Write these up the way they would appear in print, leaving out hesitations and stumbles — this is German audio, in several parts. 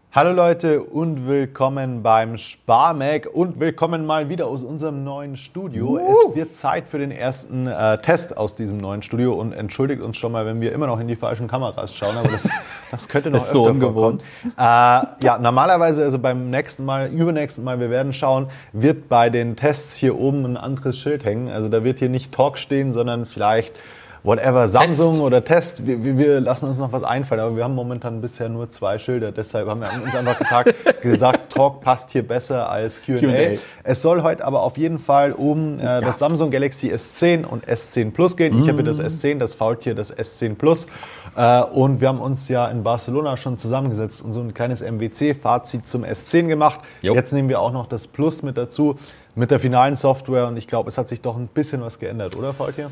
Hallo Leute und willkommen beim Sparmac und willkommen mal wieder aus unserem neuen Studio. Es wird Zeit für den ersten Test aus diesem neuen Studio und entschuldigt uns schon mal, wenn wir immer noch in die falschen Kameras schauen, aber das könnte noch öfter so ungewohnt vorkommen. Normalerweise, also beim übernächsten Mal, wir werden schauen, wird bei den Tests hier oben ein anderes Schild hängen. Also da wird hier nicht Talk stehen, sondern vielleicht whatever, Samsung Test oder Test, wir lassen uns noch was einfallen, aber wir haben momentan bisher nur 2 Schilder, deshalb haben wir uns einfach gesagt, Talk passt hier besser als Q&A. Es soll heute aber auf jeden Fall oben das Samsung Galaxy S10 und S10 Plus gehen. Ich habe hier das S10, das Faultier, das S10 Plus und wir haben uns ja in Barcelona schon zusammengesetzt und so ein kleines MWC-Fazit zum S10 gemacht. Jetzt nehmen wir auch noch das Plus mit dazu, mit der finalen Software und ich glaube, es hat sich doch ein bisschen was geändert, oder Faultier?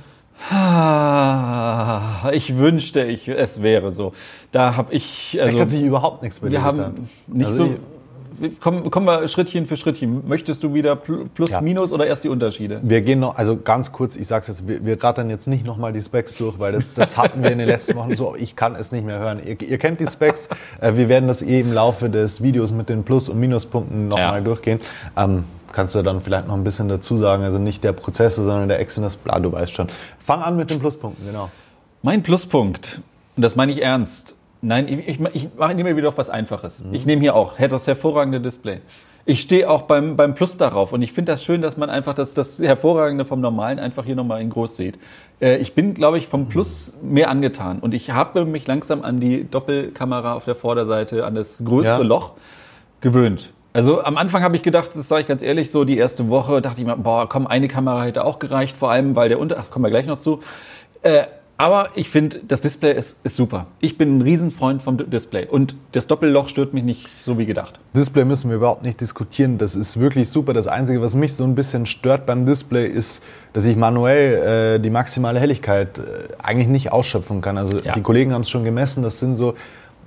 Ich wünschte, es wäre so. Da habe ich... Echt hat sich überhaupt nichts bei dir getan. Wir haben nicht also Kommen wir Schrittchen für Schrittchen. Möchtest du wieder Plus, Minus oder erst die Unterschiede? Wir gehen noch, also ganz kurz, ich sag's jetzt, wir rattern jetzt nicht nochmal die Specs durch, weil das hatten wir in den letzten Wochen so, ich kann es nicht mehr hören. Ihr kennt die Specs, wir werden das im Laufe des Videos mit den Plus- und Minuspunkten nochmal durchgehen. Kannst du dann vielleicht noch ein bisschen dazu sagen, also nicht der Prozessor, sondern der Exynos, bla, du weißt schon. Fang an mit den Pluspunkten, genau. Mein Pluspunkt, und das meine ich ernst, nein, ich nehme mir wieder was Einfaches. Ich nehme hier auch das hervorragende Display. Ich stehe auch beim Plus darauf und ich finde das schön, dass man einfach das Hervorragende vom Normalen einfach hier nochmal in groß sieht. Ich bin, glaube ich, vom Plus mehr angetan und ich habe mich langsam an die Doppelkamera auf der Vorderseite, an das größere Loch gewöhnt. Also am Anfang habe ich gedacht, das sage ich ganz ehrlich, so die erste Woche dachte ich mir, eine Kamera hätte auch gereicht, vor allem, weil kommen wir gleich noch zu. Aber ich finde, das Display ist super. Ich bin ein Riesenfreund vom Display und das Doppelloch stört mich nicht so wie gedacht. Display müssen wir überhaupt nicht diskutieren, das ist wirklich super. Das Einzige, was mich so ein bisschen stört beim Display, ist, dass ich manuell die maximale Helligkeit eigentlich nicht ausschöpfen kann. Also die Kollegen haben es schon gemessen, das sind so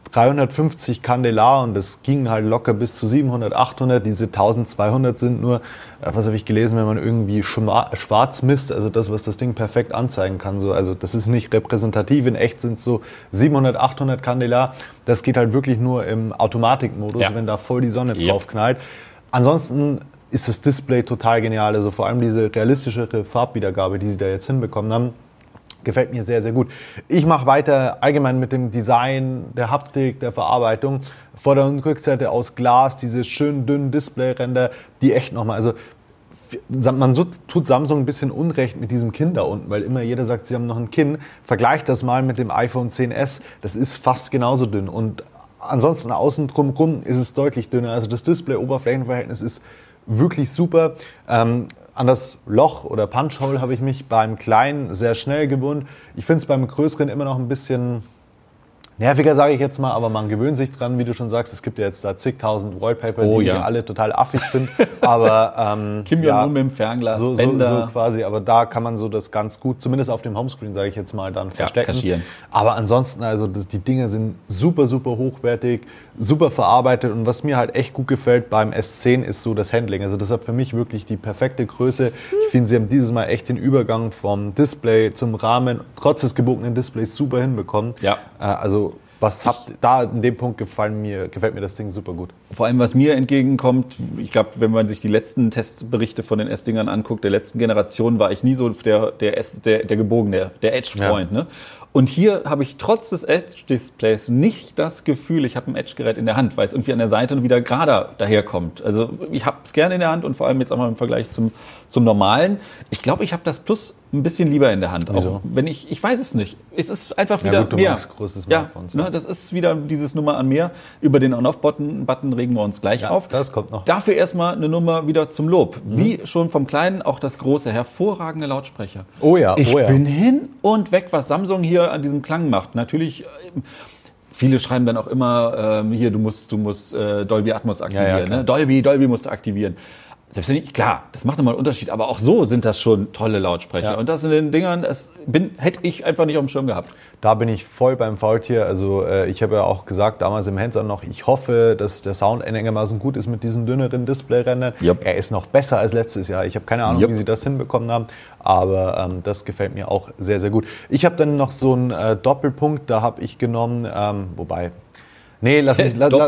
350 Candelar und das ging halt locker bis zu 700, 800. Diese 1200 sind nur, was habe ich gelesen, wenn man irgendwie schwarz misst, also das, was das Ding perfekt anzeigen kann. So, also das ist nicht repräsentativ, in echt sind es so 700, 800 Candelar. Das geht halt wirklich nur im Automatikmodus, wenn da voll die Sonne drauf knallt. Ansonsten ist das Display total genial, also vor allem diese realistischere Farbwiedergabe, die sie da jetzt hinbekommen haben. Gefällt mir sehr, sehr gut. Ich mache weiter allgemein mit dem Design, der Haptik, der Verarbeitung. Vorder- und Rückseite aus Glas, diese schönen dünnen Displayränder, die echt nochmal, also man tut Samsung ein bisschen Unrecht mit diesem Kinn da unten, weil immer jeder sagt, sie haben noch ein Kinn. Vergleicht das mal mit dem iPhone XS, das ist fast genauso dünn und ansonsten außen drumherum ist es deutlich dünner. Also das Display-Oberflächenverhältnis ist wirklich super. An das Loch oder Punch-Hole habe ich mich beim Kleinen sehr schnell gewöhnt. Ich finde es beim Größeren immer noch ein bisschen nerviger, sage ich jetzt mal, aber man gewöhnt sich dran, wie du schon sagst. Es gibt ja jetzt da zigtausend Wallpaper, die ich alle total affig finde. Aber Kim Jong-un mit dem Fernglas, Bänder. So quasi, aber da kann man so das ganz gut, zumindest auf dem Homescreen, sage ich jetzt mal, dann verstecken. Kaschieren. Aber ansonsten, also die Dinge sind super, super hochwertig, super verarbeitet und was mir halt echt gut gefällt beim S10 ist so das Handling. Also das hat für mich wirklich die perfekte Größe. Ich finde, sie haben dieses Mal echt den Übergang vom Display zum Rahmen, trotz des gebogenen Displays, super hinbekommen. Also was da in dem Punkt gefällt mir das Ding super gut. Vor allem, was mir entgegenkommt, ich glaube, wenn man sich die letzten Testberichte von den S-Dingern anguckt, der letzten Generation, war ich nie so der gebogene, der Edge-Freund. Ne? Und hier habe ich trotz des Edge-Displays nicht das Gefühl, ich habe ein Edge-Gerät in der Hand, weil es irgendwie an der Seite wieder gerade daherkommt. Also ich habe es gerne in der Hand und vor allem jetzt auch mal im Vergleich zum Normalen. Ich glaube, ich habe das Plus ein bisschen lieber in der Hand. Wieso? Auch wenn ich weiß es nicht. Es ist einfach wieder gut, du mehr. magst große Smartphones. Ne, das ist wieder dieses Nummer an mehr. Über den On-Off-Button regen wir uns gleich auf. Das kommt noch. Dafür erstmal eine Nummer wieder zum Lob. Wie schon vom Kleinen, auch das große, hervorragende Lautsprecher. Ich bin hin und weg, was Samsung hier an diesem Klang macht. Natürlich, viele schreiben dann auch immer, hier, du musst Dolby Atmos aktivieren. Ne? Dolby musst du aktivieren. Selbst wenn klar, das macht nochmal einen Unterschied, aber auch so sind das schon tolle Lautsprecher. Und das in den Dingern, hätte ich einfach nicht auf dem Schirm gehabt. Da bin ich voll beim Faultier. Also ich habe ja auch gesagt, damals im Hands-on noch, ich hoffe, dass der Sound einigermaßen gut ist mit diesen dünneren Displayrändern. Er ist noch besser als letztes Jahr. Ich habe keine Ahnung, wie sie das hinbekommen haben, aber das gefällt mir auch sehr, sehr gut. Ich habe dann noch so einen Doppelpunkt, da habe ich genommen, wobei Nee, lass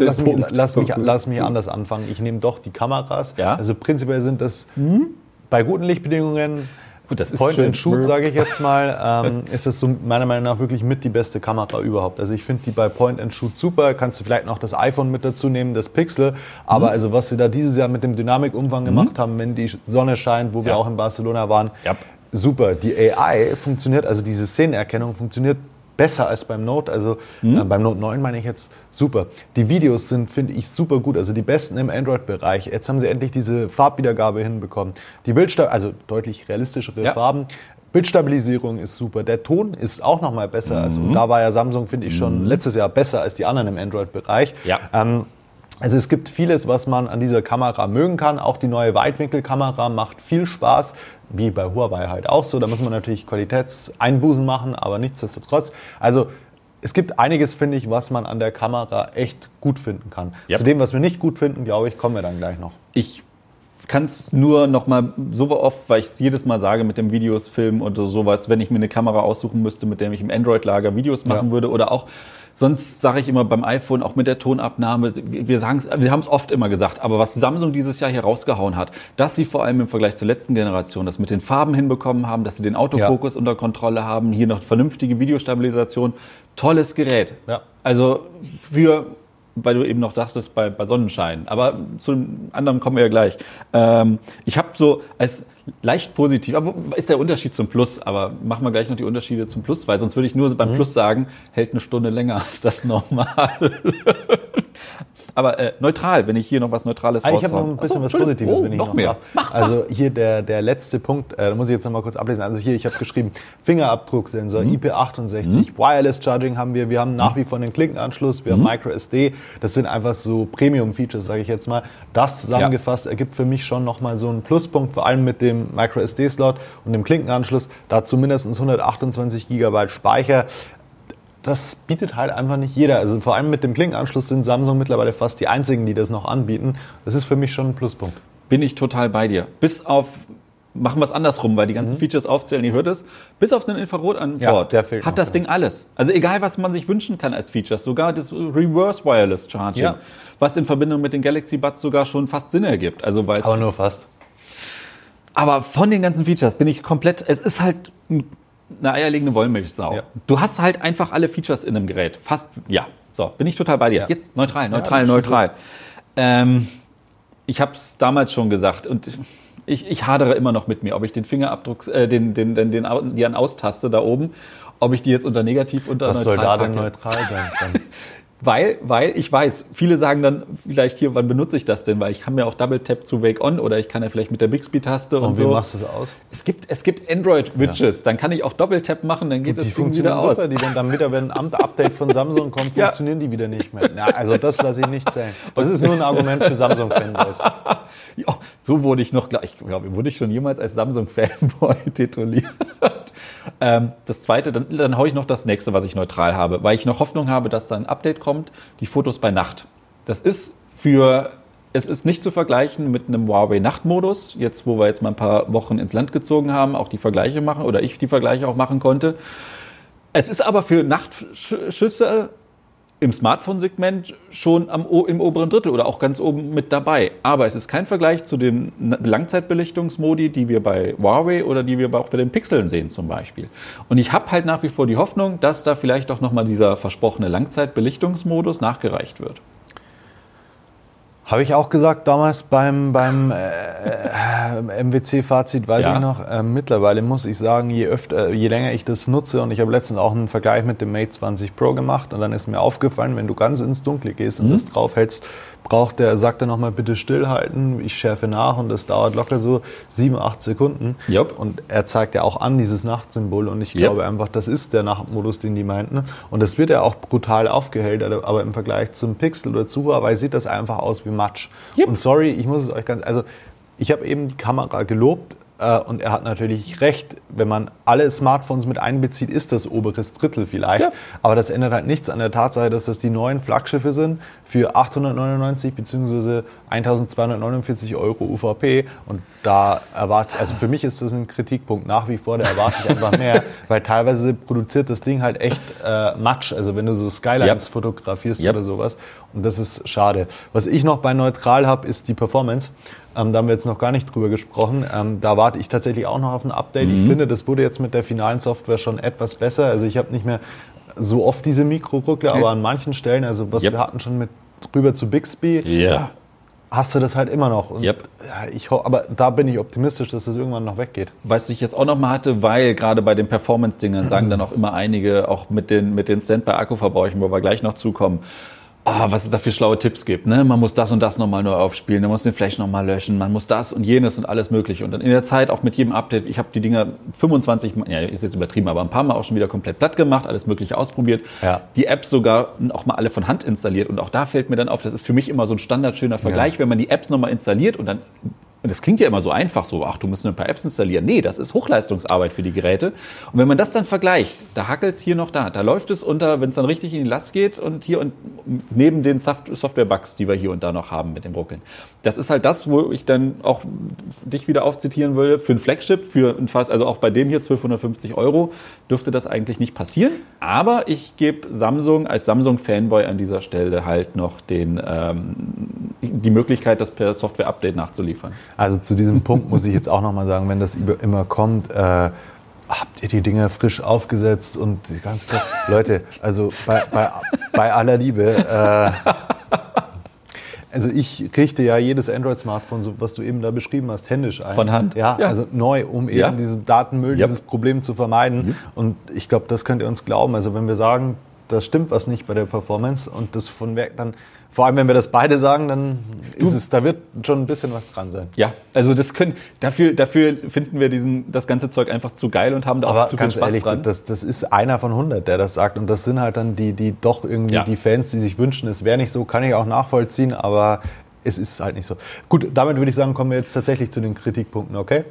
mich anders anfangen. Ich nehme doch die Kameras. Ja? Also prinzipiell sind das bei guten Lichtbedingungen, gut, das ist Point schön. and Shoot, sage ich jetzt mal, ist das so meiner Meinung nach wirklich mit die beste Kamera überhaupt. Also ich finde die bei Point and Shoot super. Kannst du vielleicht noch das iPhone mit dazu nehmen, das Pixel. Aber also was sie da dieses Jahr mit dem Dynamikumfang gemacht haben, wenn die Sonne scheint, wo wir auch in Barcelona waren, super. Die AI funktioniert, also diese Szenenerkennung funktioniert besser als beim Note, also beim Note 9 meine ich jetzt super. Die Videos sind, finde ich, super gut, also die besten im Android-Bereich. Jetzt haben sie endlich diese Farbwiedergabe hinbekommen. Die also deutlich realistischere Farben. Bildstabilisierung ist super. Der Ton ist auch nochmal besser. Also da war ja Samsung, finde ich, schon letztes Jahr besser als die anderen im Android-Bereich. Ja. Also es gibt vieles, was man an dieser Kamera mögen kann. Auch die neue Weitwinkelkamera macht viel Spaß, wie bei Huawei halt auch so. Da muss man natürlich Qualitätseinbußen machen, aber nichtsdestotrotz. Also es gibt einiges, finde ich, was man an der Kamera echt gut finden kann. Yep. Zu dem, was wir nicht gut finden, glaube ich, kommen wir dann gleich noch. Ich kann es nur noch mal so oft, weil ich es jedes Mal sage mit dem Videos, Filmen und sowas, wenn ich mir eine Kamera aussuchen müsste, mit der ich im Android-Lager Videos machen würde oder auch sonst sage ich immer beim iPhone, auch mit der Tonabnahme, wir haben es oft immer gesagt, aber was Samsung dieses Jahr hier rausgehauen hat, dass sie vor allem im Vergleich zur letzten Generation das mit den Farben hinbekommen haben, dass sie den Autofokus unter Kontrolle haben, hier noch vernünftige Videostabilisation, tolles Gerät. Ja. Also weil du eben noch dachtest bei Sonnenschein. Aber zu dem anderen kommen wir ja gleich. Ich habe so als leicht positiv, aber ist der Unterschied zum Plus, aber machen wir gleich noch die Unterschiede zum Plus, weil sonst würde ich nur beim Plus sagen, hält eine Stunde länger als das normal. Aber neutral, wenn ich hier noch was Neutrales raushaue. Ich habe noch ein bisschen was Positives, wenn ich noch mehr. Also hier der letzte Punkt, da muss ich jetzt noch mal kurz ablesen. Also hier, ich habe geschrieben, Fingerabdrucksensor, IP68, Wireless Charging haben wir haben nach wie vor einen Klinkenanschluss, wir haben MicroSD. Das sind einfach so Premium-Features, sage ich jetzt mal. Das zusammengefasst ergibt für mich schon noch mal so einen Pluspunkt, vor allem mit dem MicroSD-Slot und dem Klinkenanschluss. Dazu mindestens 128 GB Speicher. Das bietet halt einfach nicht jeder. Also vor allem mit dem Klinkenanschluss sind Samsung mittlerweile fast die einzigen, die das noch anbieten. Das ist für mich schon ein Pluspunkt. Bin ich total bei dir. Bis auf, machen wir es andersrum, weil die ganzen Features aufzählen, ihr hört es, bis auf den Infrarot an Bord hat das Ding alles. Also egal, was man sich wünschen kann als Features, sogar das Reverse Wireless Charging, was in Verbindung mit den Galaxy Buds sogar schon fast Sinn ergibt. Also aber nur fast. Aber von den ganzen Features bin ich komplett, es ist halt eine eierlegende Wollmilchsau. Ja. Du hast halt einfach alle Features in einem Gerät. Fast, So, bin ich total bei dir. Ja. Jetzt neutral. Ich habe es damals schon gesagt und ich hadere immer noch mit mir, ob ich den Fingerabdruck, die An-Aus-Taste da oben, ob ich die jetzt unter negativ, unter was neutral soll da packe. denn neutral sein? Dann? Weil ich weiß, viele sagen dann vielleicht hier, wann benutze ich das denn? Weil ich kann mir auch Double Tap zu Wake On oder ich kann ja vielleicht mit der Bixby-Taste und so. Und wie machst du das aus? Es gibt Android-Widgets, dann kann ich auch Doppeltap machen, dann geht das Ding wieder aus. Super. Die dann wieder, wenn ein Update von Samsung kommt, funktionieren die wieder nicht mehr. Na, also das lasse ich nicht zählen. Das ist nur ein Argument für Samsung-Fanboys. Ja, so wurde ich noch gleich, wurde ich schon jemals als Samsung-Fanboy tituliert. Das zweite, dann haue ich noch das nächste, was ich neutral habe, weil ich noch Hoffnung habe, dass da ein Update kommt, die Fotos bei Nacht. Es ist nicht zu vergleichen mit einem Huawei Nachtmodus, jetzt wo wir jetzt mal ein paar Wochen ins Land gezogen haben, auch die Vergleiche machen oder ich die Vergleiche auch machen konnte. Es ist aber für Nachtschüsse im Smartphone-Segment schon im oberen Drittel oder auch ganz oben mit dabei. Aber es ist kein Vergleich zu den Langzeitbelichtungsmodi, die wir bei Huawei oder die wir auch bei den Pixeln sehen zum Beispiel. Und ich habe halt nach wie vor die Hoffnung, dass da vielleicht doch nochmal dieser versprochene Langzeitbelichtungsmodus nachgereicht wird. Habe ich auch gesagt damals beim MWC-Fazit, weiß ich noch. Mittlerweile muss ich sagen, je länger ich das nutze, und ich habe letztens auch einen Vergleich mit dem Mate 20 Pro gemacht, und dann ist mir aufgefallen, wenn du ganz ins Dunkle gehst und das draufhältst, sagt er nochmal bitte stillhalten, ich schärfe nach, und das dauert locker so 7-8 Sekunden. Yep. Und er zeigt ja auch an dieses Nachtsymbol, und ich glaube einfach, das ist der Nachtmodus, den die meinten. Und das wird ja auch brutal aufgehellt, aber im Vergleich zum Pixel oder zu Huawei sieht das einfach aus wie Matsch. Yep. Und sorry, ich muss es euch ich habe eben die Kamera gelobt, und er hat natürlich recht, wenn man alle Smartphones mit einbezieht, ist das oberes Drittel vielleicht. Ja. Aber das ändert halt nichts an der Tatsache, dass das die neuen Flaggschiffe sind für 899 bzw. 1.249 € UVP. Und da erwarte ich, also für mich ist das ein Kritikpunkt nach wie vor, da erwarte ich einfach mehr, weil teilweise produziert das Ding halt echt Matsch. Also wenn du so Skylines fotografierst oder sowas. Und das ist schade. Was ich noch bei Neutral habe, ist die Performance. Da haben wir jetzt noch gar nicht drüber gesprochen. Da warte ich tatsächlich auch noch auf ein Update. Ich finde, das wurde jetzt mit der finalen Software schon etwas besser. Also ich habe nicht mehr so oft diese Mikroruckler, aber an manchen Stellen, also was wir hatten schon mit rüber zu Bixby, hast du das halt immer noch. Und aber da bin ich optimistisch, dass das irgendwann noch weggeht. Was ich jetzt auch noch mal hatte, weil gerade bei den Performance-Dingern sagen dann auch immer einige, auch mit den Standby-Akkuverbräuchen, wo wir gleich noch zukommen, was es da für schlaue Tipps gibt. Ne? Man muss das und das nochmal neu aufspielen, man muss den Flash nochmal löschen, man muss das und jenes und alles mögliche. Und dann in der Zeit auch mit jedem Update, ich habe die Dinger 25 Mal, ja ist jetzt übertrieben, aber ein paar Mal auch schon wieder komplett platt gemacht, alles mögliche ausprobiert. Ja. Die Apps sogar auch mal alle von Hand installiert. Und auch da fällt mir dann auf, das ist für mich immer so ein standardschöner Vergleich, wenn man die Apps nochmal installiert und dann... Und das klingt ja immer so einfach, so, du musst nur ein paar Apps installieren. Nee, das ist Hochleistungsarbeit für die Geräte. Und wenn man das dann vergleicht, da hackelt es hier noch da läuft es unter, wenn es dann richtig in die Last geht und hier und neben den Software-Bugs, die wir hier und da noch haben mit dem Ruckeln. Das ist halt das, wo ich dann auch dich wieder aufzitieren würde, für ein Flagship, also auch bei dem hier 1250 € dürfte das eigentlich nicht passieren. Aber ich gebe Samsung als Samsung-Fanboy an dieser Stelle halt noch die Möglichkeit, das per Software-Update nachzuliefern. Also zu diesem Punkt muss ich jetzt auch nochmal sagen, wenn das immer kommt, habt ihr die Dinger frisch aufgesetzt und die ganze Zeit, Leute, also bei aller Liebe, also ich richte ja jedes Android-Smartphone, so was du eben da beschrieben hast, händisch ein. Von Hand? Ja, also neu, um eben diesen Datenmüll, dieses Problem zu vermeiden. Und ich glaube, das könnt ihr uns glauben. Also wenn wir sagen, da stimmt was nicht bei der Performance und das von Werk dann, vor allem wenn wir das beide sagen, dann da wird schon ein bisschen was dran sein. Ja, also dafür finden wir das ganze Zeug einfach zu geil und haben da auch zu viel Spaß dran. Das ist einer von 100, der das sagt und das sind halt dann die doch irgendwie die Fans, die sich wünschen, es wäre nicht so, kann ich auch nachvollziehen, aber es ist halt nicht so. Gut, damit würde ich sagen, kommen wir jetzt tatsächlich zu den Kritikpunkten, okay?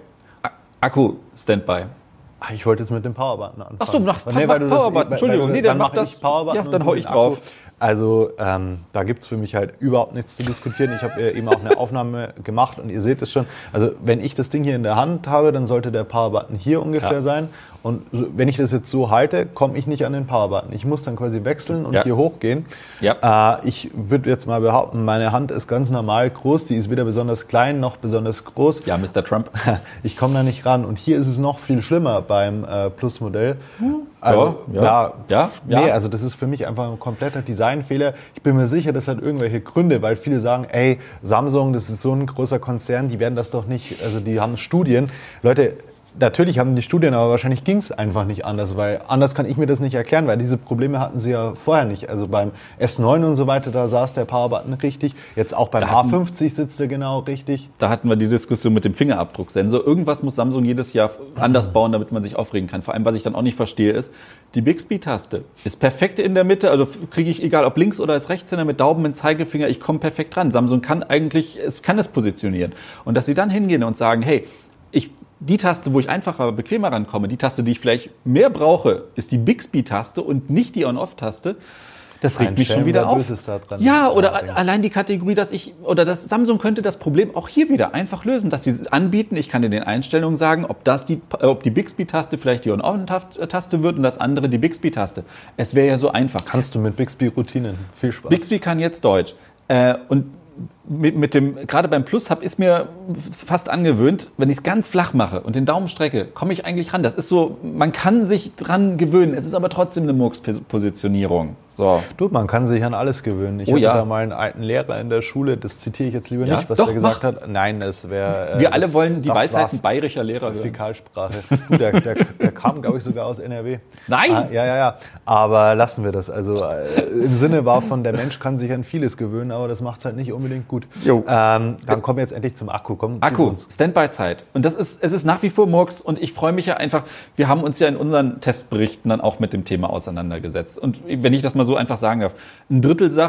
Akku, Standby. Ich wollte jetzt mit dem Powerbutton anfangen. Ach so, Powerbutton. Entschuldigung, dann mach das. Ja, dann hau ich drauf. Also da gibt es für mich halt überhaupt nichts zu diskutieren. Ich habe eben auch eine Aufnahme gemacht und ihr seht es schon. Also wenn ich das Ding hier in der Hand habe, dann sollte der Powerbutton hier ungefähr sein. Und wenn ich das jetzt so halte, komme ich nicht an den Powerbutton. Ich muss dann quasi wechseln und hier hochgehen. Ja. Ich würde jetzt mal behaupten, meine Hand ist ganz normal groß. Die ist weder besonders klein noch besonders groß. Ja, Mr. Trump. Ich komme da nicht ran. Und hier ist es noch viel schlimmer beim Plus-Modell. Also, Nee, also das ist für mich einfach ein kompletter Designfehler. Ich bin mir sicher, das hat irgendwelche Gründe, weil viele sagen, ey, Samsung, das ist so ein großer Konzern, die werden das doch nicht, also die haben Studien. Leute, natürlich haben die Studien, aber wahrscheinlich ging es einfach nicht anders, weil anders kann ich mir das nicht erklären, weil diese Probleme hatten sie ja vorher nicht. Also beim S9 und so weiter, da saß der Powerbutton richtig. Jetzt auch beim A50 sitzt er genau richtig. Da hatten wir die Diskussion mit dem Fingerabdrucksensor. Irgendwas muss Samsung jedes Jahr anders bauen, damit man sich aufregen kann. Vor allem, was ich dann auch nicht verstehe, ist, die Bixby-Taste ist perfekt in der Mitte. Also kriege ich, egal ob links oder als Rechtshänder mit Daumen, mit Zeigefinger, ich komme perfekt dran. Samsung kann es positionieren. Und dass sie dann hingehen und sagen, hey, die Taste, wo ich einfacher, bequemer rankomme, die Taste, die ich vielleicht mehr brauche, ist die Bixby-Taste und nicht die On-Off-Taste. Das regt mich schon wieder auf. Ja, oder allein die Kategorie, dass Samsung könnte das Problem auch hier wieder einfach lösen, dass sie anbieten, ich kann in den Einstellungen sagen, ob die Bixby-Taste vielleicht die On-Off-Taste wird und das andere die Bixby-Taste. Es wäre ja so einfach. Kannst du mit Bixby-Routinen. Viel Spaß. Bixby kann jetzt Deutsch. Und gerade beim Plus ist mir fast angewöhnt, wenn ich es ganz flach mache und den Daumen strecke, komme ich eigentlich ran. Das ist so, man kann sich dran gewöhnen. Es ist aber trotzdem eine Murks-Positionierung. So. Du, man kann sich an alles gewöhnen. Ich hatte da mal einen alten Lehrer in der Schule, das zitiere ich jetzt lieber nicht, was der gesagt hat. Nein, das wäre... Wir alle wollen die Weisheiten bayerischer Lehrer hören. Fäkalsprache. Der kam, glaube ich, sogar aus NRW. Nein! Ja. Aber lassen wir das. Also im Sinne war von, der Mensch kann sich an vieles gewöhnen, aber das macht es halt nicht unbedingt gut. Dann kommen wir jetzt endlich zum Akku. Akku, Standby-Zeit. Und es ist nach wie vor Murks und ich freue mich ja einfach, wir haben uns ja in unseren Testberichten dann auch mit dem Thema auseinandergesetzt. Und wenn ich das mal so einfach sagen darf, ein Drittel sagt,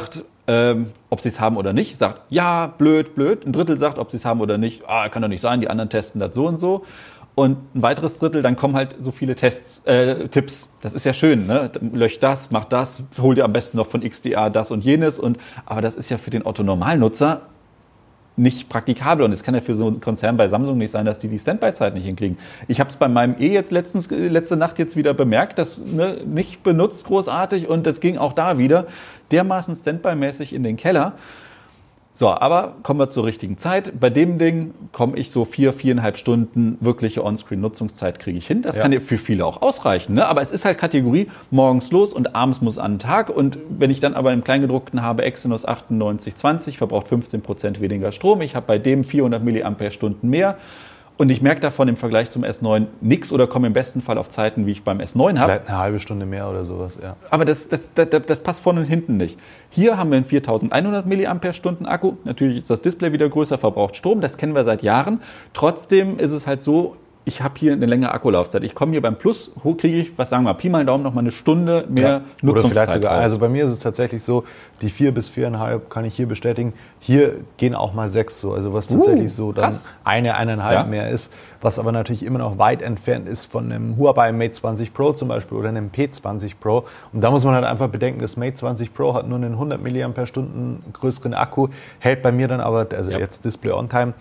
ob sie es haben oder nicht. Sagt, ja, blöd, blöd. Ein Drittel sagt, ob sie es haben oder nicht. Kann doch nicht sein, die anderen testen das so und so. Und ein weiteres Drittel, dann kommen halt so viele Tipps. Das ist ja schön, ne? Lösch das, mach das, hol dir am besten noch von XDA das und jenes. Aber das ist ja für den Otto-Normalnutzer nicht praktikabel. Und es kann ja für so einen Konzern bei Samsung nicht sein, dass die Standby-Zeit nicht hinkriegen. Ich habe es bei meinem jetzt letzte Nacht jetzt wieder bemerkt, das nicht benutzt großartig und das ging auch da wieder dermaßen Standby-mäßig in den Keller. So, aber kommen wir zur richtigen Zeit. Bei dem Ding komme ich so 4,5 Stunden wirkliche On-Screen-Nutzungszeit kriege ich hin. Das kann ja für viele auch ausreichen. Ne? Aber es ist halt Kategorie morgens los und abends muss an den Tag. Und wenn ich dann aber im Kleingedruckten habe Exynos 9820, verbraucht 15% weniger Strom. Ich habe bei dem 400 mAh mehr. Und ich merke davon im Vergleich zum S9 nichts oder komme im besten Fall auf Zeiten, wie ich beim S9 habe. Vielleicht eine halbe Stunde mehr oder sowas, ja. Aber das passt vorne und hinten nicht. Hier haben wir einen 4100 mAh Akku. Natürlich ist das Display wieder größer, verbraucht Strom. Das kennen wir seit Jahren. Trotzdem ist es halt so, ich habe hier eine längere Akkulaufzeit. Ich komme hier beim Plus, kriege ich, was sagen wir, Pi mal Daumen, noch mal eine Stunde mehr Nutzungszeit oder vielleicht sogar, raus. Also bei mir ist es tatsächlich so, die 4 bis 4,5 kann ich hier bestätigen. Hier gehen auch mal 6 so, also was tatsächlich so dann eineinhalb mehr ist. Was aber natürlich immer noch weit entfernt ist von einem Huawei Mate 20 Pro zum Beispiel oder einem P20 Pro. Und da muss man halt einfach bedenken, das Mate 20 Pro hat nur einen 100 mAh größeren Akku, hält bei mir dann aber, also jetzt Display On Time,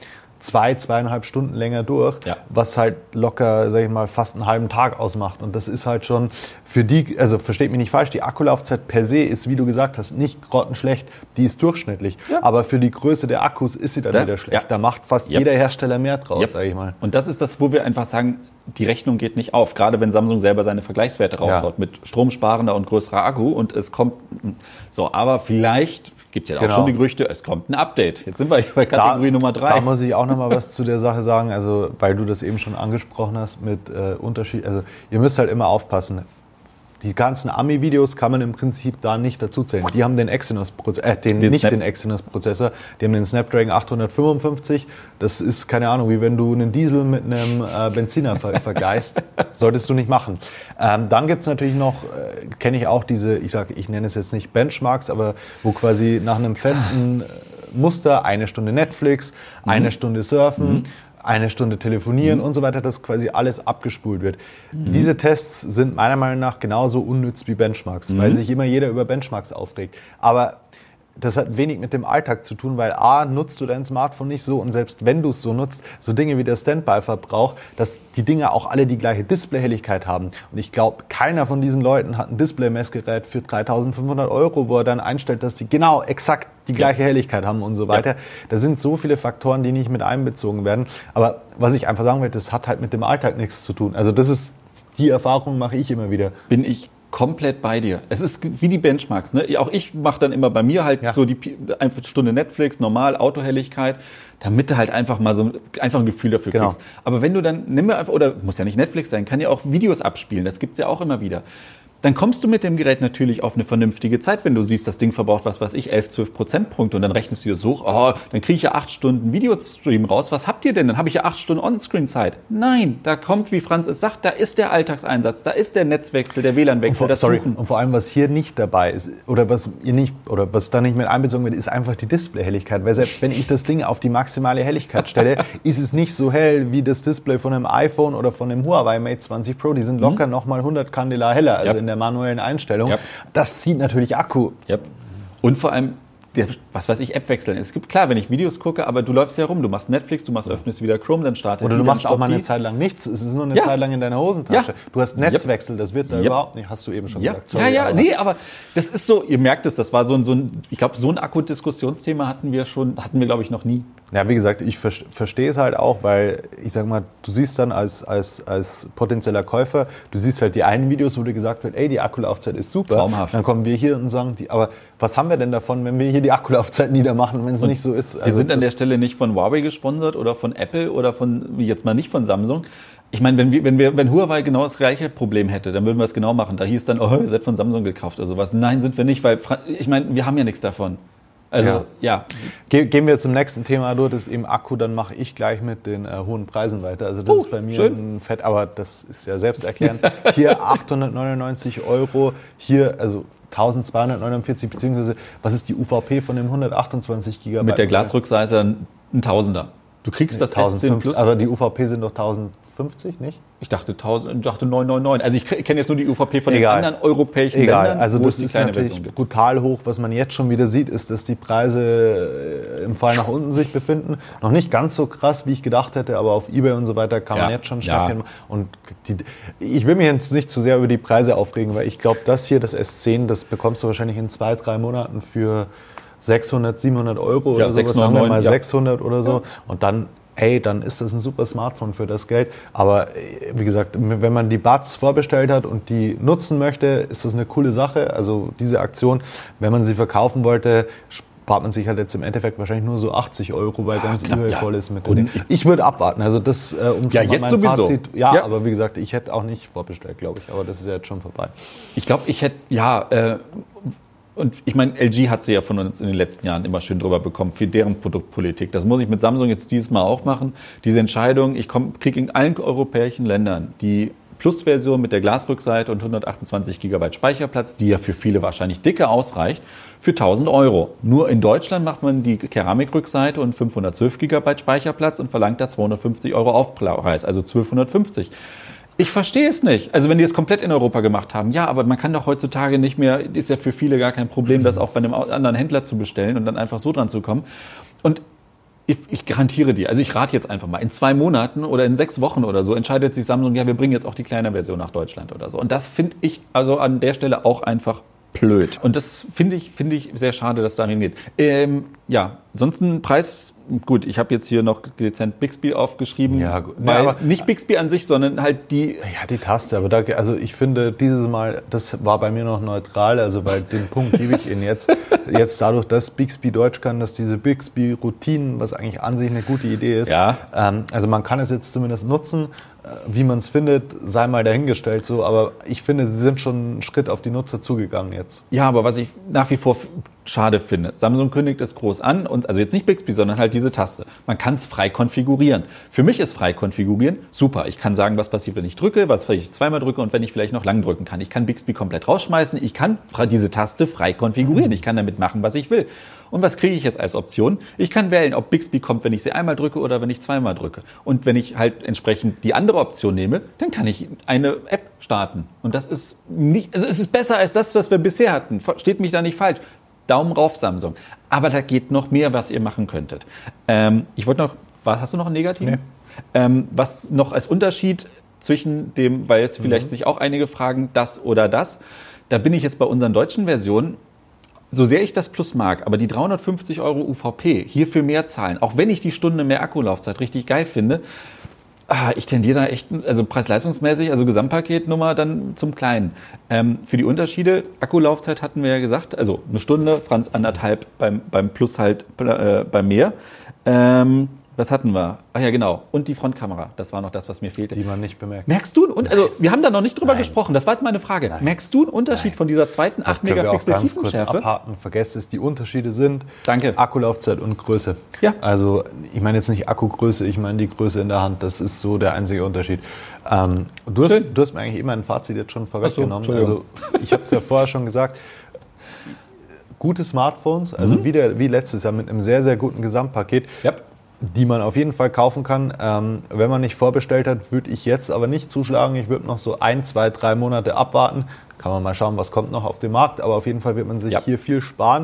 2,5 Stunden länger durch, was halt locker, sag ich mal, fast einen halben Tag ausmacht. Und das ist halt schon für die, also versteht mich nicht falsch, die Akkulaufzeit per se ist, wie du gesagt hast, nicht grottenschlecht, die ist durchschnittlich. Ja. Aber für die Größe der Akkus ist sie dann wieder schlecht. Da macht fast jeder Hersteller mehr draus, sag ich mal. Und das ist das, wo wir einfach sagen, die Rechnung geht nicht auf, gerade wenn Samsung selber seine Vergleichswerte raushaut mit stromsparender und größerer Akku und es kommt so, aber vielleicht gibt ja auch schon die Gerüchte, es kommt ein Update. Jetzt sind wir bei Kategorie Nummer 3. Da muss ich auch noch mal was zu der Sache sagen, also weil du das eben schon angesprochen hast mit Unterschied, also ihr müsst halt immer aufpassen. Die ganzen Ami-Videos kann man im Prinzip da nicht dazu zählen. Die haben den Exynos-Prozessor, den Exynos-Prozessor, die haben den Snapdragon 855. Das ist, keine Ahnung, wie wenn du einen Diesel mit einem Benziner vergleichst. Solltest du nicht machen. Dann gibt es natürlich noch, kenne ich auch diese, ich nenne es jetzt nicht Benchmarks, aber wo quasi nach einem festen Muster 1 Stunde Netflix, 1 Stunde Surfen, 1 Stunde telefonieren und so weiter, dass quasi alles abgespult wird. Diese Tests sind meiner Meinung nach genauso unnütz wie Benchmarks, weil sich immer jeder über Benchmarks aufregt. Aber das hat wenig mit dem Alltag zu tun, weil A, nutzt du dein Smartphone nicht so und selbst wenn du es so nutzt, so Dinge wie der Standby-Verbrauch, dass die Dinge auch alle die gleiche Displayhelligkeit haben. Und ich glaube, keiner von diesen Leuten hat ein Display-Messgerät für 3.500 €, wo er dann einstellt, dass die genau exakt die gleiche Helligkeit haben und so weiter. Da sind so viele Faktoren, die nicht mit einbezogen werden. Aber was ich einfach sagen will, das hat halt mit dem Alltag nichts zu tun. Also das ist, die Erfahrung mache ich immer wieder. Bin ich komplett bei dir. Es ist wie die Benchmarks. Ne? Auch ich mache dann immer bei mir halt so die einfach Stunde Netflix, normal, Autohelligkeit, damit du halt einfach mal so einfach ein Gefühl dafür kriegst. Aber wenn du dann, nimm mir einfach, oder muss ja nicht Netflix sein, kann ja auch Videos abspielen, das gibt's ja auch immer wieder. Dann kommst du mit dem Gerät natürlich auf eine vernünftige Zeit, wenn du siehst, das Ding verbraucht, 11, 12 Prozentpunkte und dann rechnest du dir so, dann kriege ich ja 8 Stunden Videostream raus. Was habt ihr denn? Dann habe ich ja 8 Stunden On-Screen-Zeit. Nein, da kommt, wie Franz es sagt, da ist der Alltagseinsatz, da ist der Netzwechsel, der WLAN-Wechsel, das Suchen. Und vor allem, was hier nicht dabei ist, oder was da nicht mit einbezogen wird, ist einfach die Displayhelligkeit. Weil selbst wenn ich das Ding auf die maximale Helligkeit stelle, ist es nicht so hell wie das Display von einem iPhone oder von einem Huawei Mate 20 Pro. Die sind locker nochmal 100 Candela heller, also in der manuellen Einstellung. Das zieht natürlich Akku. Und vor allem, was weiß ich, App-Wechseln. Es gibt, klar, wenn ich Videos gucke, aber du läufst ja rum, du machst Netflix, öffnest wieder Chrome, dann startet oder du machst auch mal eine Zeit lang nichts. Es ist nur eine Zeit lang in deiner Hosentasche. Du hast Netzwechsel, das wird da überhaupt nicht, hast du eben schon gesagt. Sorry, aber das ist so, ihr merkt es, das war so ein ich glaube, so ein Akku-Diskussionsthema hatten wir, glaube ich, noch nie. Ja, wie gesagt, ich verstehe es halt auch, weil ich sag mal, du siehst dann als potenzieller Käufer, du siehst halt die einen Videos, wo dir gesagt wird, ey, die Akkulaufzeit ist super. Traumhaft. Dann kommen wir hier und sagen, aber was haben wir denn davon, wenn wir hier die Akkulaufzeit niedermachen, wenn es nicht so ist? Wir sind an der Stelle nicht von Huawei gesponsert oder von Apple oder jetzt mal nicht von Samsung. Ich meine, wenn Huawei genau das gleiche Problem hätte, dann würden wir es genau machen. Da hieß dann, ihr seid von Samsung gekauft oder sowas. Nein, sind wir nicht, weil ich meine, wir haben ja nichts davon. Also, Gehen wir zum nächsten Thema durch, das ist eben Akku, dann mache ich gleich mit den hohen Preisen weiter. Also das ist bei mir ein Fett, aber das ist ja selbsterklärend. Hier 899 €, hier, also 1249, beziehungsweise was ist die UVP von dem 128 GB? Mit der Glasrückseite ein Tausender. Du kriegst das S10 Plus. Aber die UVP sind doch 1050, nicht? Ich dachte 999. Also ich kenne jetzt nur die UVP von den anderen europäischen Ländern, also wo das es die ist kleine natürlich Version gibt. Brutal hoch. Was man jetzt schon wieder sieht, ist, dass die Preise im Fall nach unten sich befinden. Noch nicht ganz so krass, wie ich gedacht hätte, aber auf eBay und so weiter kann man jetzt schon stark hin. Und ich will mich jetzt nicht zu sehr über die Preise aufregen, weil ich glaube, das S10, das bekommst du wahrscheinlich in 2-3 Monaten für 600, 700 Euro oder sowas, sagen wir mal 600 oder so. Und dann ist das ein super Smartphone für das Geld. Aber wie gesagt, wenn man die Buds vorbestellt hat und die nutzen möchte, ist das eine coole Sache. Also diese Aktion, wenn man sie verkaufen wollte, spart man sich halt jetzt im Endeffekt wahrscheinlich nur so 80 Euro, weil ganz eBay voll ist mit denen. Ich würde abwarten. Also das schon mal jetzt mein sowieso. Fazit. Ja, aber wie gesagt, ich hätte auch nicht vorbestellt, glaube ich. Aber das ist ja jetzt schon vorbei. Ich glaube, ich hätte, und ich meine, LG hat sie ja von uns in den letzten Jahren immer schön drüber bekommen, für deren Produktpolitik. Das muss ich mit Samsung jetzt dieses Mal auch machen. Diese Entscheidung, ich kriege in allen europäischen Ländern die Plus-Version mit der Glasrückseite und 128 GB Speicherplatz, die ja für viele wahrscheinlich dicke ausreicht, für 1.000 Euro. Nur in Deutschland macht man die Keramikrückseite und 512 GB Speicherplatz und verlangt da 250 Euro Aufpreis, also 1.250. Ich verstehe es nicht. Also wenn die es komplett in Europa gemacht haben, ja, aber man kann doch heutzutage nicht mehr, ist ja für viele gar kein Problem, das auch bei einem anderen Händler zu bestellen und dann einfach so dran zu kommen. Und ich garantiere dir, also ich rate jetzt einfach mal, in 2 Monaten oder in 6 Wochen oder so entscheidet sich Samsung, ja, wir bringen jetzt auch die kleine Version nach Deutschland oder so. Und das finde ich also an der Stelle auch einfach blöd. Und das finde ich sehr schade, dass da hingeht. Ja, ansonsten Preis, gut, ich habe jetzt hier noch dezent Bixby aufgeschrieben. Ja, weil nicht Bixby an sich, sondern halt die... Ja, die Taste, aber also ich finde dieses Mal, das war bei mir noch neutral, also weil den Punkt gebe ich Ihnen jetzt. Jetzt dadurch, dass Bixby Deutsch kann, dass diese Bixby-Routinen, was eigentlich an sich eine gute Idee ist. Ja. Also man kann es jetzt zumindest nutzen. Wie man es findet, sei mal dahingestellt so, aber ich finde, sie sind schon einen Schritt auf die Nutzer zugegangen jetzt. Ja, aber was ich nach wie vor schade finde, Samsung kündigt es groß an, und also jetzt nicht Bixby, sondern halt diese Taste. Man kann es frei konfigurieren. Für mich ist frei konfigurieren super. Ich kann sagen, was passiert, wenn ich drücke, was wenn ich zweimal drücke und wenn ich vielleicht noch lang drücken kann. Ich kann Bixby komplett rausschmeißen, ich kann diese Taste frei konfigurieren. Ich kann damit machen, was ich will. Und was kriege ich jetzt als Option? Ich kann wählen, ob Bixby kommt, wenn ich sie einmal drücke oder wenn ich zweimal drücke. Und wenn ich halt entsprechend die andere Option nehme, dann kann ich eine App starten. Und das ist nicht, also es ist besser als das, was wir bisher hatten. Versteht mich da nicht falsch. Daumen rauf, Samsung. Aber da geht noch mehr, was ihr machen könntet. Ich wollte noch, hast du noch einen negativen? Nee. Was noch als Unterschied zwischen dem, weil jetzt vielleicht sich auch einige fragen, das oder das. Da bin ich jetzt bei unseren deutschen Versionen. So sehr ich das Plus mag, aber die 350 Euro UVP hierfür mehr zahlen, auch wenn ich die Stunde mehr Akkulaufzeit richtig geil finde, ich tendiere da echt, also preis-leistungsmäßig, also Gesamtpaketnummer dann zum Kleinen. Für die Unterschiede, Akkulaufzeit hatten wir ja gesagt, also eine Stunde, Franz 1,5 beim Plus halt beim Mehr. Was hatten wir? Ach ja, genau. Und die Frontkamera. Das war noch das, was mir fehlte. Die man nicht bemerkt. Merkst du, also wir haben da noch nicht drüber gesprochen. Das war jetzt meine Frage. Nein. Merkst du einen Unterschied von dieser zweiten 8 Megapixel Tiefenschärfe? Kurz abhaken. Vergesst es, die Unterschiede sind Danke. Akkulaufzeit und Größe. Ja. Also ich meine jetzt nicht Akkugröße, ich meine die Größe in der Hand. Das ist so der einzige Unterschied. Du hast mir eigentlich immer ein Fazit jetzt schon vorweggenommen. Also ich habe es ja vorher schon gesagt. Gute Smartphones, also wie letztes Jahr mit einem sehr, sehr guten Gesamtpaket. Yep. Die man auf jeden Fall kaufen kann. Wenn man nicht vorbestellt hat, würde ich jetzt aber nicht zuschlagen. Ich würde noch so 1, 2, 3 Monate abwarten. Kann man mal schauen, was kommt noch auf den Markt. Aber auf jeden Fall wird man sich hier viel sparen.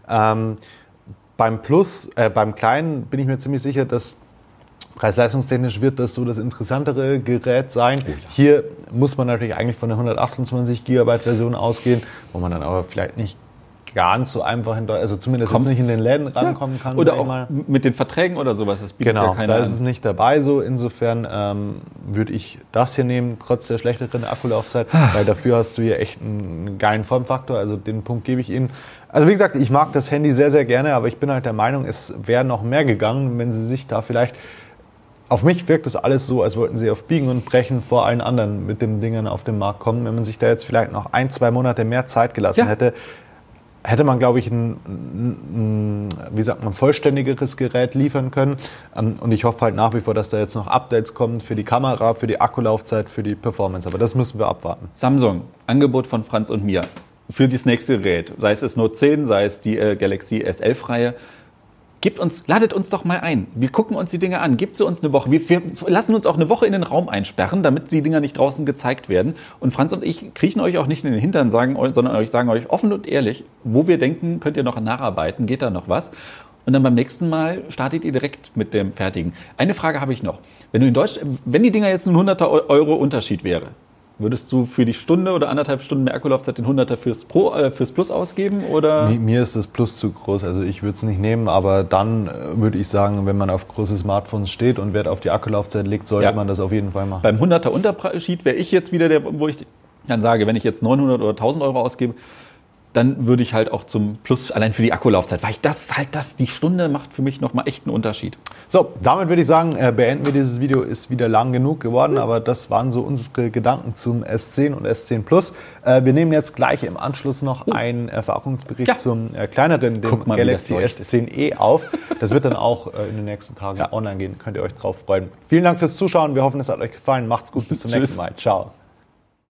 Beim Kleinen bin ich mir ziemlich sicher, dass preis-leistungstechnisch wird das so das interessantere Gerät sein. Oh ja. Hier muss man natürlich eigentlich von der 128 GB Version ausgehen, wo man dann aber vielleicht nicht ganz so einfach also zumindest jetzt nicht in den Läden rankommen kann. Oder auch mit den Verträgen oder sowas, das bietet ja keiner da an. ist es nicht dabei so. Insofern würde ich das hier nehmen, trotz der schlechteren Akkulaufzeit, weil dafür hast du hier echt einen geilen Formfaktor, also den Punkt gebe ich Ihnen. Also wie gesagt, ich mag das Handy sehr, sehr gerne, aber ich bin halt der Meinung, es wäre noch mehr gegangen, wenn Sie sich da vielleicht... Auf mich wirkt das alles so, als wollten sie auf Biegen und Brechen vor allen anderen mit den Dingen auf den Markt kommen. Wenn man sich da jetzt vielleicht noch 1, 2 Monate mehr Zeit gelassen hätte man, glaube ich, ein vollständigeres Gerät liefern können. Und ich hoffe halt nach wie vor, dass da jetzt noch Updates kommen für die Kamera, für die Akkulaufzeit, für die Performance. Aber das müssen wir abwarten. Samsung, Angebot von Franz und mir. für das nächste Gerät, sei es das Note 10, sei es die Galaxy S11-Reihe. Ladet uns doch mal ein. Wir gucken uns die Dinge an. Gebt sie uns eine Woche. Wir lassen uns auch eine Woche in den Raum einsperren, damit die Dinger nicht draußen gezeigt werden. Und Franz und ich kriechen euch auch nicht in den Hintern, sondern sagen euch offen und ehrlich, wo wir denken, könnt ihr noch nacharbeiten, geht da noch was. Und dann beim nächsten Mal startet ihr direkt mit dem Fertigen. Eine Frage habe ich noch. Wenn die Dinger jetzt ein 100er Euro Unterschied wäre, würdest du für die Stunde oder 1,5 Stunden mehr Akkulaufzeit den 100er fürs Plus ausgeben? Oder? Mir ist das Plus zu groß, also ich würde es nicht nehmen, aber dann würde ich sagen, wenn man auf große Smartphones steht und Wert auf die Akkulaufzeit legt, sollte man das auf jeden Fall machen. Beim 100er Unterschied wäre ich jetzt wieder wo ich dann sage, wenn ich jetzt 900 oder 1000 Euro ausgebe, dann würde ich halt auch zum Plus, allein für die Akkulaufzeit, weil die Stunde macht für mich nochmal echt einen Unterschied. So, damit würde ich sagen, beenden wir dieses Video, ist wieder lang genug geworden, aber das waren so unsere Gedanken zum S10 und S10 Plus. Wir nehmen jetzt gleich im Anschluss noch einen Erfahrungsbericht zum kleineren, dem Galaxy S10e auf. Das wird dann auch in den nächsten Tagen online gehen, könnt ihr euch drauf freuen. Vielen Dank fürs Zuschauen, wir hoffen, es hat euch gefallen. Macht's gut, bis zum nächsten Mal. Ciao.